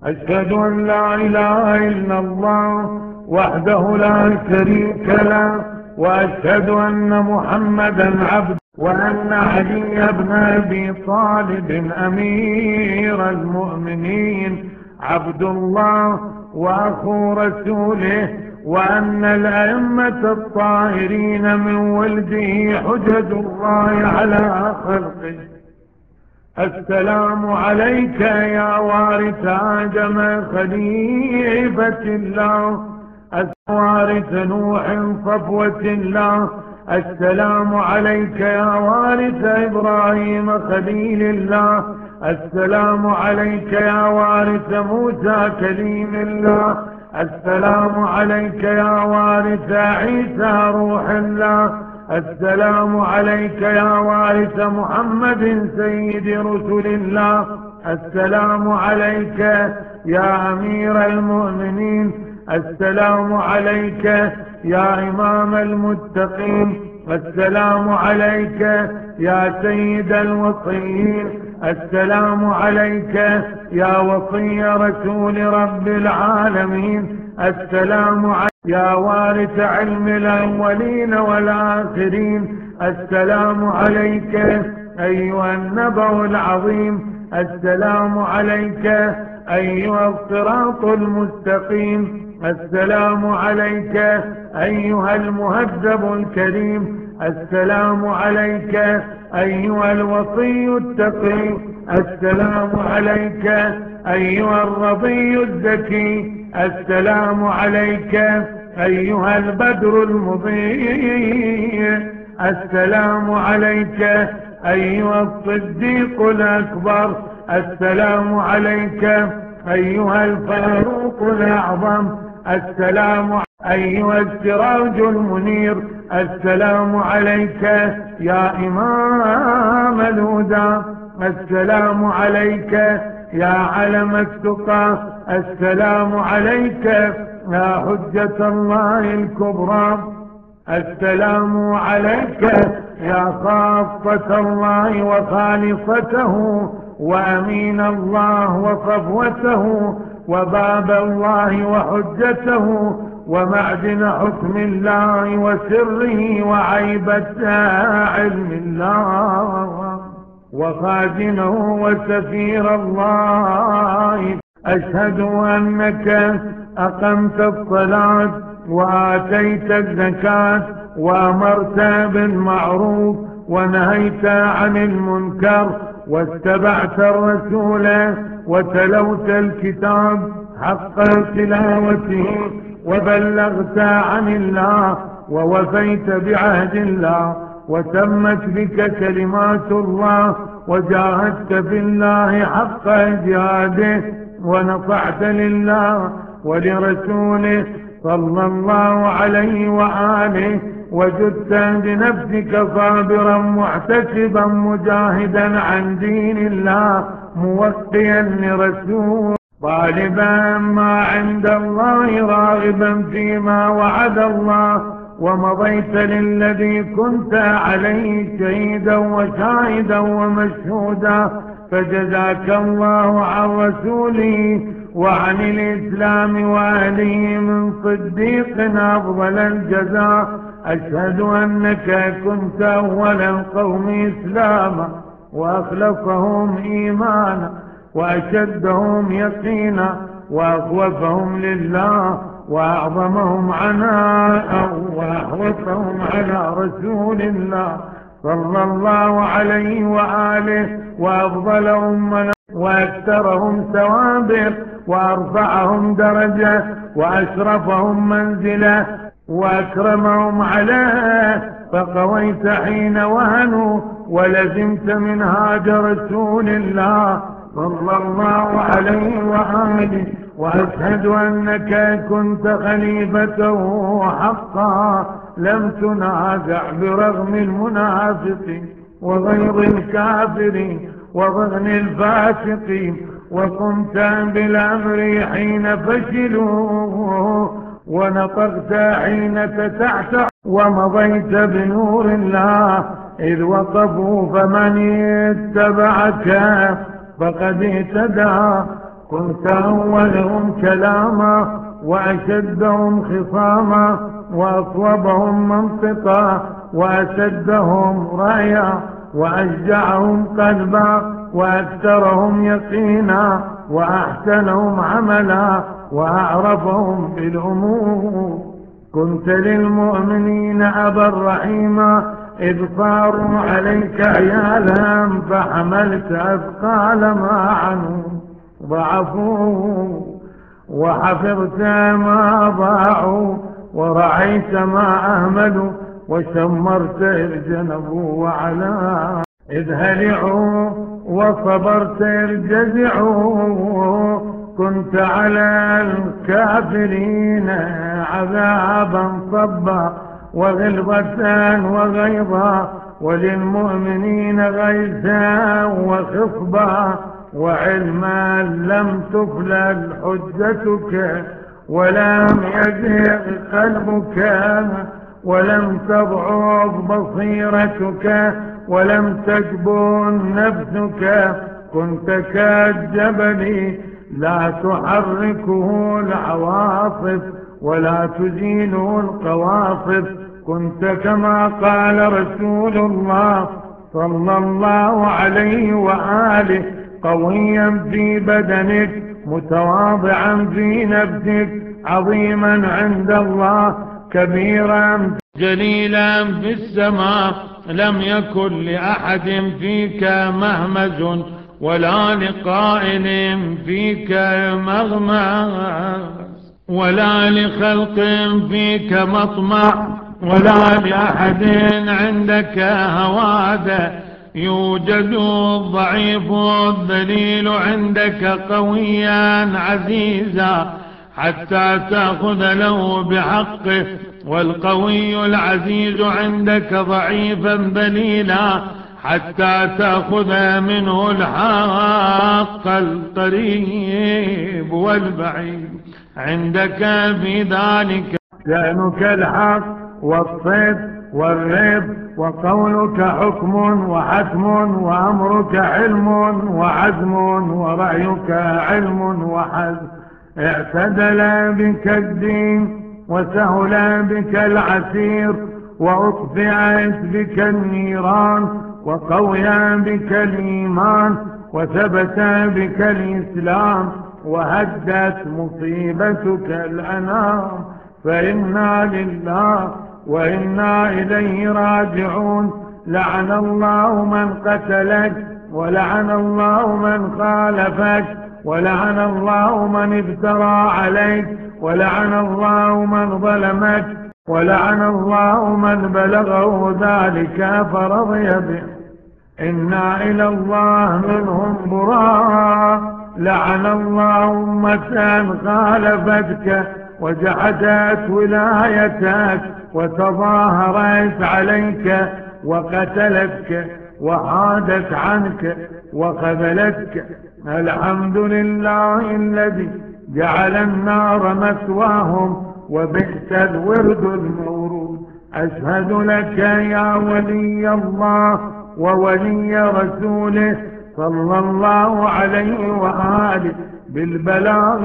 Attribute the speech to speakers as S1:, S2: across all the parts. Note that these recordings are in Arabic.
S1: أشهد أن لا إله إلا الله وحده لا شريك له، وأشهد أن محمدا عبده، وأن علي بن أبي طالب أمير المؤمنين عبد الله وأخو رسوله، وأن الأئمة الطاهرين من ولده حجج الله على خلقه. السلام عليك يا وارث آدم خليفة الله، وارث نوح صفوة الله. السلام عليك يا وارث إبراهيم خليل الله. السلام عليك يا وارث موسى كليم الله. السلام عليك يا وارث عيسى روح الله. السلام عليك يا وارث محمد سيد رسل الله. السلام عليك يا أمير المؤمنين. السلام عليك يا إمام المتقين. السلام عليك يا سيد الوصيين. السلام عليك يا وصي رسول رب العالمين. السلام عليك يا وارث علم الأولين والآخرين. السلام عليك أيها النبأ العظيم. السلام عليك أيها الصراط المستقيم. السلام عليك أيها المهذب الكريم. السلام عليك أيها الوصي التقي. السلام عليك أيها الرضي الزكي. السلام عليك أيها البدر المضيء. السلام عليك أيها الصديق الأكبر. السلام عليك أيها الفاروق الأعظم. السلام أيها السراج المنير. السلام عليك يا إمام الهدى. السلام عليك يا علم التقى. السلام عليك يا حجة الله الكبرى. السلام عليك يا خاصة الله وخالصته وأمين الله وصفوته وباب الله وحجته ومعدن حكم الله وسره وعيبة علم الله وخازنه وسفير الله. أشهد أنك أقمت الصلاة وآتيت الزكاة وأمرت بالمعروف ونهيت عن المنكر واتبعت الرسول وتلوت الكتاب حق تلاوته وبلغت عن الله ووفيت بعهد الله وتمت بك كلمات الله وجاهدت في الله حق جهاده ونصحت لله ولرسوله صلى الله عليه وآله وجدت بنفسك صابرا محتسبا مجاهدا عن دين الله موقيا لرسوله طالبا ما عند الله راغبا فيما وعد الله ومضيت للذي كنت عليه شهيدا وشاهدا ومشهودا فجزاك الله عن رسوله وعن الإسلام وأهله من صديق أفضل الجزاء. أشهد أنك كنت أول القوم إسلاما وأخلصهم إيمانا وأشدهم يقينا وأخوفهم لله وأعظمهم عناء وأحوطهم على رسول الله صلى الله عليه وآله وأفضلهم وأكثرهم ثوابا وأرفعهم درجة وأشرفهم منزلة وأكرمهم عليه فقويت حين وهنوا ولزمت منهاج رسول الله صلى الله عليه وآله. وأشهد أنك كنت خليفته حقا لم تنازع برغم المنافقين وغيظ الكافرين وضغن الفاسقين وقمت بالأمر حين فشلوا ونطقت حين فتحت ومضيت بنور الله إذ وقفوا فمن اتبعك فقد اهتدى. كنت أولهم كلاما وأشدهم خصاما وأصوبهم منطقا وأشدهم رأيا وأشجعهم قلبا وأكثرهم يقينا وأحسنهم عملا وأعرفهم بالأمور. كنت للمؤمنين أبا رحيما إذ صاروا عليك عيالا فحملت أثقال ما عنوا ضعفوا وحفظت ما ضاعوا ورعيت ما أهملوا وشمرت إذ جنبوا وعلا إذ هلعوا وصبرت إذ جزعوا. كنت على الكافرين عذابا صبا وغلظة وغيظا وللمؤمنين غيثا وخصبا وعلما لم تفلل حجتك ولم يزغ قلبك ولم تضعف بصيرتك ولم تجبن نفسك. كنت كالجبل لا تحركه العواصف ولا تزيله القواصف. كنت كما قال رسول الله صلى الله عليه وآله قويا في بدنك متواضعا في نفسك عظيما عند الله كبيرا جليلا في السماء. لم يكن لأحد فيك مهمز ولا لقائل فيك مغمز ولا لخلق فيك مطمع ولا لأحد عندك هواد. يوجد الضعيف الذليل عندك قويا عزيزا حتى تأخذ له بحقه والقوي العزيز عندك ضعيفا ذليلا حتى تأخذ منه الحق القريب والبعيد. عندك في ذلك شأنك الحق والصدق والرب وقولك حكم وحتم وأمرك علم وعزم ورأيك علم وحزم. اعتدل بك الدين وسهل بك العسير وأطفئت بك النيران وقويا بك الإيمان وثبت بك الإسلام وهدت مصيبتك الأنام. فإنا لله وإنا إليه راجعون. لعن الله من قتلك ولعن الله من خالفك ولعن الله من افترى عليك ولعن الله من ظلمك ولعن الله من بلغه ذلك فرضي به. إنا إلى الله منهم براء. لعن الله أمة خالفتك وجحدت ولايتك وتظاهرت عليك وقتلتك وحادت عنك وخذلتك. الحمد لله الذي جعل النار مثواهم وبئس الورد المورود. أشهد لك يا ولي الله وولي رسوله صلى الله عليه وآله بالبلاغ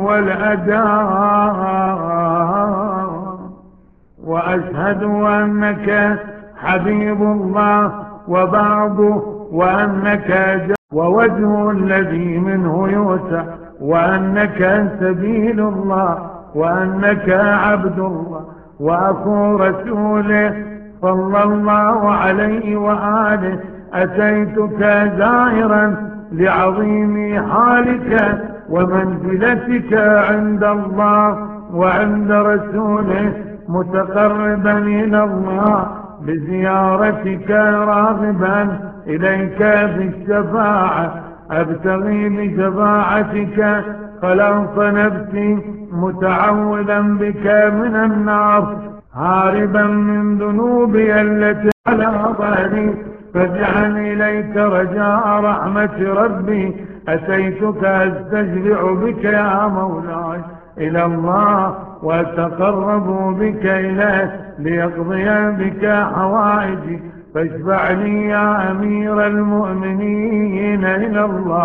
S1: والأداء. وأشهد أنك حبيب الله وبعضه وأنك ووجه الذي منه يوسع وأنك سبيل الله وأنك عبد الله وأخو رسوله صلى الله عليه وآله. أتيتك زائرا لعظيم حالك ومنزلتك عند الله وعند رسوله متقربا إلى الله بزيارتك راغبا إليك بالشفاعة. أبتغي بشفاعتك خلاص نفسي متعوذا بك من النار هاربا من ذنوبي التي على ظهري. فاجعل إليك رجاء رحمة ربي. أتيتك أستشفع بك يا مولاي إلى الله وأتقرب بك إليه ليقضي بك حوائجي. فاشفع لي يا أمير المؤمنين إلى الله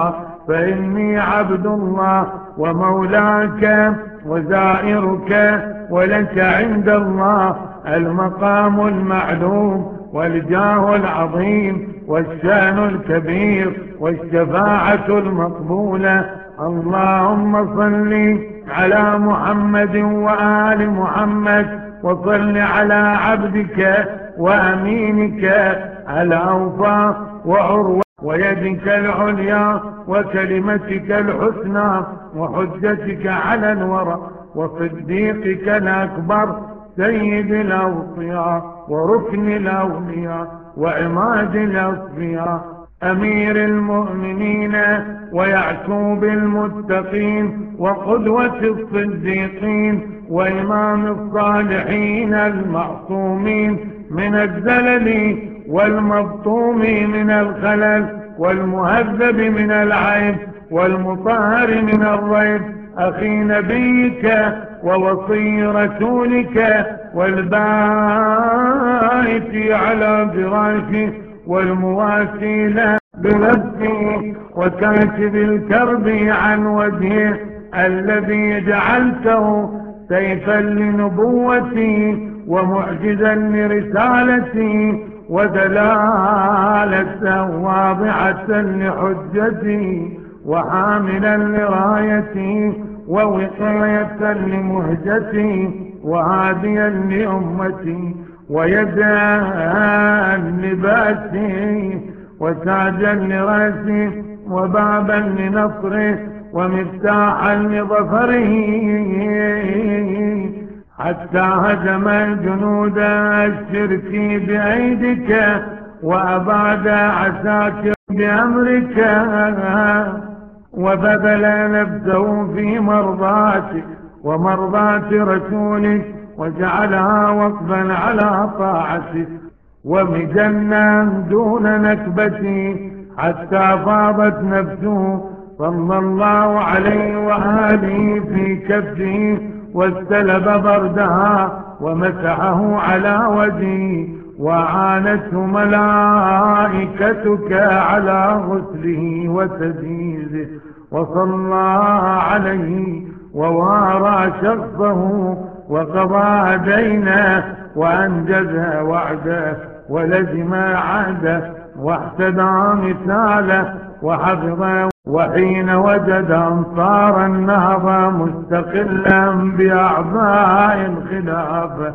S1: فإني عبد الله ومولاك وزائرك، ولك عند الله المقام المعلوم والجاه العظيم والشأن الكبير والشفاعة المقبولة. اللهم صل على محمد وآل محمد، وصل على عبدك وأمينك الأوفى وعروة ويدك العليا وكلمتك الحسنى وحجتك على الورى وصديقك الأكبر سيد الأوصياء وركن الأولياء وعماد الأصفياء أمير المؤمنين ويعقوب المتقين وقدوة الصديقين وإمام الصالحين المعصومين من الزلل والمبطوم من الخلل والمهذب من العيب والمطهر من الريب، أخي نبيك ووصي رسولك والبائت على فراشه والمواسي له بنفسه وكاتب الكرب عن وجهه الذي جعلته سيفا لنبوتي ومعجزا لرسالتي ودلالة واضعة لحجتي وحاملا لرايتي ووقاية لمهجتي وهاديا لأمتي ويدا لباسي وتاجا لراسي وبابا لنصره ومفتاحا لظفره، حتى هزم الجنود الشرك بأيدك وأبعد عساك بأمرك وبذل نفسه في مرضاتك ومرضاة رسولك وجعلها وقفا على طاعتك ومجنا دون نكبتي حتى فاضت نفسه صلى الله عليه وآله في كفه واستلب بردها ومسحه على وجهه وعانته ملائكتك على غسله وتجهيزه وصلى عليه ووارى شخصه وقضى دينه وأنجز وعده ولزم عهده واحتدى مثاله وحفظه، وحين وجد أنصار النهضة مستقلا بأعضاء الخلافة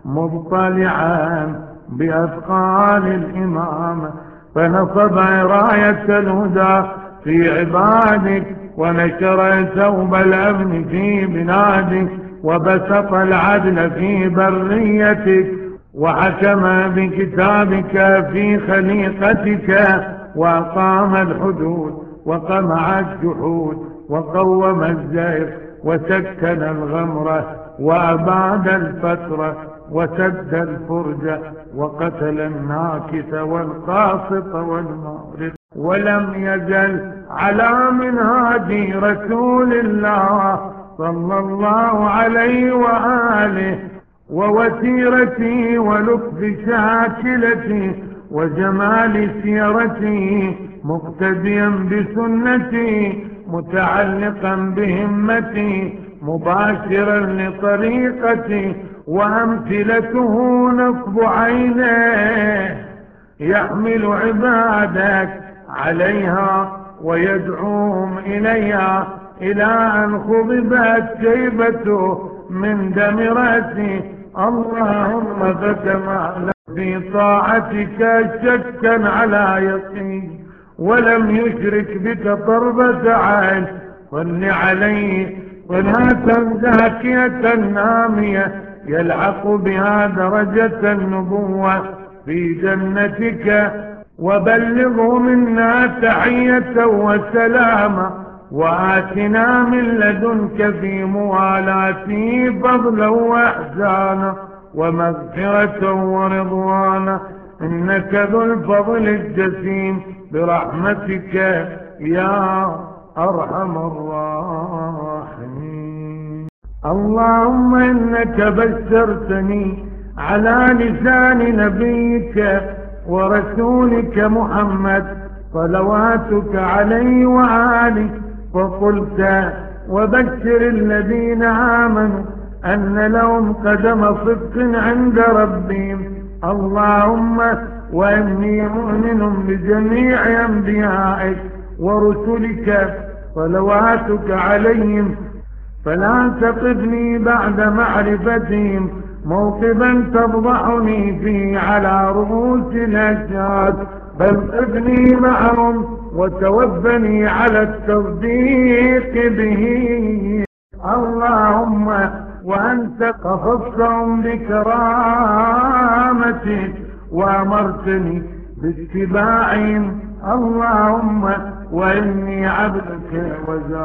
S1: مضطلعا بأثقال الإمامة فنصب راية الهدى في عبادك ونشر ثوب الأمن في بلادك وبسط العدل في بريتك وحكم بكتابك في خليقتك وأقام الحدود وقمع الجحود وقوم الزيغ وسكن الغمرة وأباد الفترة وسد الفرجة وقتل الناكث والقاسط والمارق، ولم يزل على منهاج رسول الله صلى الله عليه وآله ووتيرته ولطف شاكلته وجمال سيرته مقتديا بسنته متعلقا بهمته مباشرا لطريقته وأمثلته نصب عينيه يحمل عبادك عليها ويدعوهم إليها إلى أن خضبت شيبته من دم رأسه. اللهم ختم في طاعتك شكا على يقين ولم يشرك بك طرفة عين. صل عليه صلاة زاكية نامية يلحق بها درجة النبوة في جنتك، وبلغه منا تحية وسلاما، وآتنا من لدنك في موالاته فضلا وإحسانا ومغفرة ورضوانا، إنك ذو الفضل الجسيم برحمتك يا أرحم الراحمين. اللهم إنك بشرتني على لسان نبيك ورسولك محمد صلواتك عليه وآله. فقلت وبشر الذين آمنوا أن لهم قدم صدق عند ربهم. اللهم وإني مؤمن بجميع أنبيائك ورسلك صلواتك عليهم، فلا تقفني بعد معرفتهم موقفا تفضحني فيه على رؤوس الأشهاد، بل قفني معهم وتوفني على التصديق به. اللهم وأنت قصصتهم بكرامتك وأمرتني باتباعهم. اللهم وإني عبدك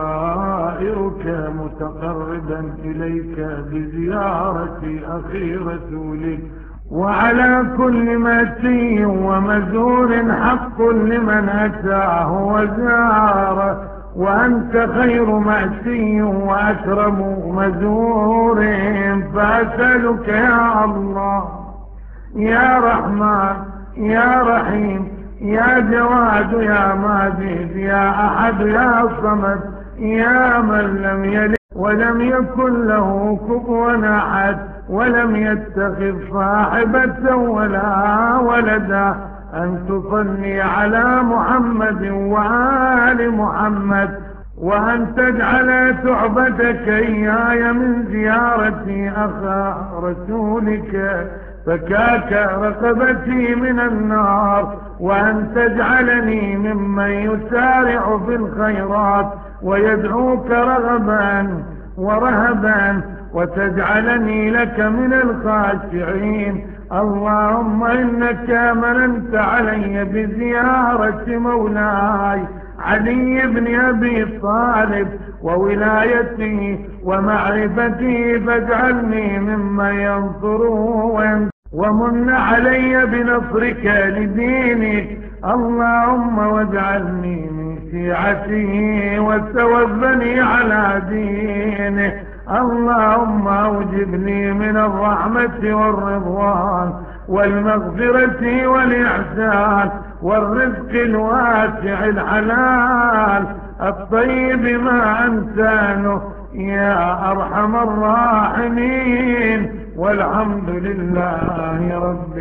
S1: وزائرك متقربا إليك بزيارة أخي رسولك، وعلى كل مأتي ومزور حق لمن أتاه وزاره، وأنت خير مأتي وأكرم مزور. فأسألك يا الله يا رحمن يا رحيم يا جواد يا ماجد يا أحد يا صمد يا من لم يلد ولم يكن له كفوا أحد ولم يتخذ صاحبة ولا ولدا، أن تصلي على محمد وآل محمد، وأن تجعل تعبتك إياي من زيارة أخا رسولك فكاك رقبتي من النار، وأن تجعلني ممن يسارع في الخيرات ويدعوك رغبا ورهبا، وتجعلني لك من الخاشعين. اللهم إنك مننت علي بزيارة مولاي علي بن أبي طالب وولايته ومعرفته، فاجعلني ممن ينصره ومن علي بنصرك لدينك. اللهم واجعلني من شيعته وتوفني على دينه. اللهم أوجب لي من الرحمة والرضوان والمغفرة والإحسان والرزق الواسع الحلال الطيب ما أنسانه يا أرحم الراحمين، والحمد لله رب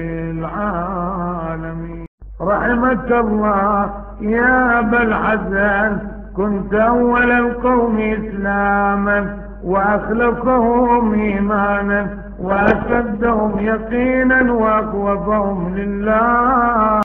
S1: العالمين. رحمك الله يا أبا الحسن، كنت أول القوم إسلاما وأخلصهم إيمانا وأشدهم يقينا وأخوفهم لله.